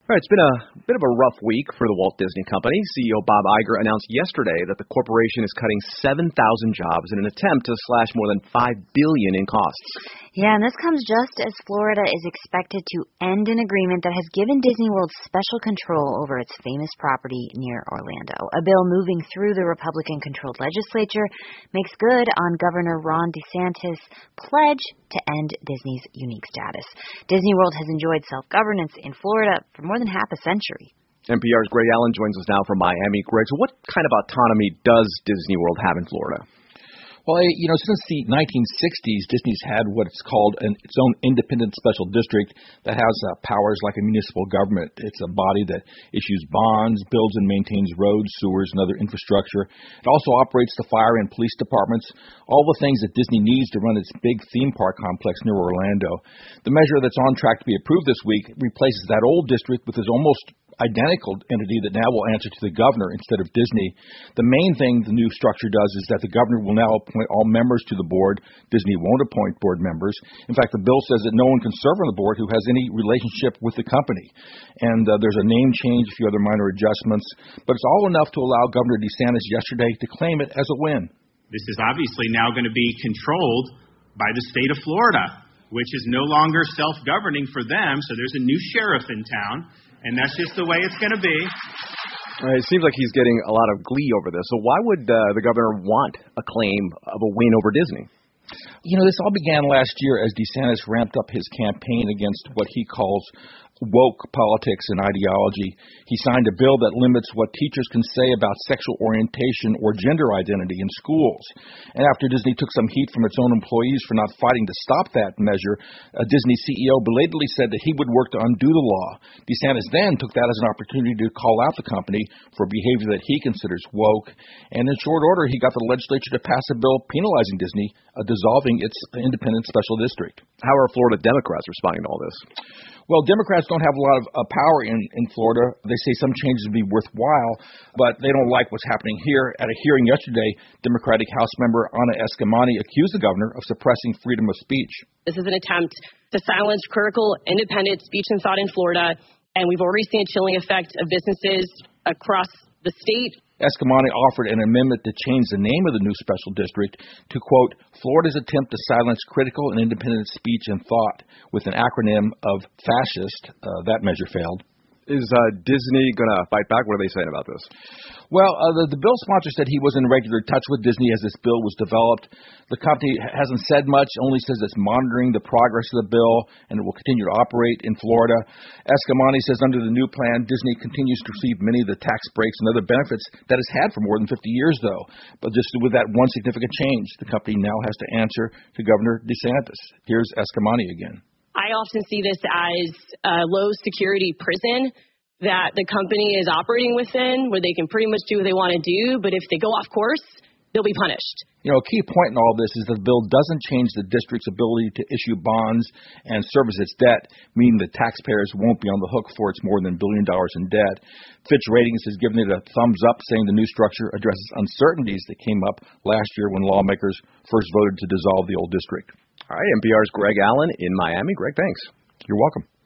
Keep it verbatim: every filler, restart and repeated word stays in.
All right, it's been a bit of a rough week for the Walt Disney Company. C E O Bob Iger announced yesterday that the corporation is cutting seven thousand jobs in an attempt to slash more than five billion dollars in costs. Yeah, and this comes just as Florida is expected to end an agreement that has given Disney World special control over its famous property near Orlando. A bill moving through the Republican-controlled legislature makes good on Governor Ron DeSantis' pledge to end Disney's unique status. Disney World has enjoyed self-governance in Florida for more than half a century. N P R's Greg Allen joins us now from Miami. Greg, so what kind of autonomy does Disney World have in Florida? Well, you know, since the nineteen sixties, Disney's had what it's called an, its own independent special district that has uh, powers like a municipal government. It's a body that issues bonds, builds and maintains roads, sewers, and other infrastructure. It also operates the fire and police departments, all the things that Disney needs to run its big theme park complex near Orlando. The measure that's on track to be approved this week replaces that old district with its almost identical entity that now will answer to the governor instead of Disney. The main thing the new structure does is that the governor will now appoint all members to the board. Disney won't appoint board members. In fact, the bill says that no one can serve on the board who has any relationship with the company. And uh, there's a name change, a few other minor adjustments, but it's all enough to allow Governor DeSantis yesterday to claim it as a win. This is obviously now going to be controlled by the state of Florida, which is no longer self-governing for them. So there's a new sheriff in town. And that's just the way it's going to be. All right, it seems like he's getting a lot of glee over this. So why would uh, the governor want a claim of a win over Disney? You know, this all began last year as DeSantis ramped up his campaign against what he calls woke politics and ideology. He signed a bill that limits what teachers can say about sexual orientation or gender identity in schools. And after Disney took some heat from its own employees for not fighting to stop that measure, a Disney C E O belatedly said that he would work to undo the law. DeSantis then took that as an opportunity to call out the company for behavior that he considers woke. And in short order, he got the legislature to pass a bill penalizing Disney, uh, dissolving its independent special district. How are Florida Democrats responding to all this? Well, Democrats don't have a lot of uh, power in, in Florida. They say some changes would be worthwhile, but they don't like what's happening here. At a hearing yesterday, Democratic House member Anna Eskamani accused the governor of suppressing freedom of speech. This is an attempt to silence critical, independent speech and thought in Florida, and we've already seen a chilling effect of businesses across the state. Eskamani offered an amendment to change the name of the new special district to, quote, Florida's attempt to silence critical and independent speech and thought, with an acronym of fascist. Uh, that measure failed. Is uh, Disney going to fight back? What are they saying about this? Well, uh, the, the bill sponsor said he was in regular touch with Disney as this bill was developed. The company hasn't said much, only says it's monitoring the progress of the bill and it will continue to operate in Florida. Eskamani says under the new plan, Disney continues to receive many of the tax breaks and other benefits that it's had for more than fifty years, though. But just with that one significant change, the company now has to answer to Governor DeSantis. Here's Eskamani again. I often see this as a low-security prison that the company is operating within, where they can pretty much do what they want to do, but if they go off course, they'll be punished. You know, a key point in all this is that the bill doesn't change the district's ability to issue bonds and service its debt, meaning that taxpayers won't be on the hook for its more than a billion dollars in debt. Fitch Ratings has given it a thumbs up, saying the new structure addresses uncertainties that came up last year when lawmakers first voted to dissolve the old district. All right, N P R's Greg Allen in Miami. Greg, thanks. You're welcome.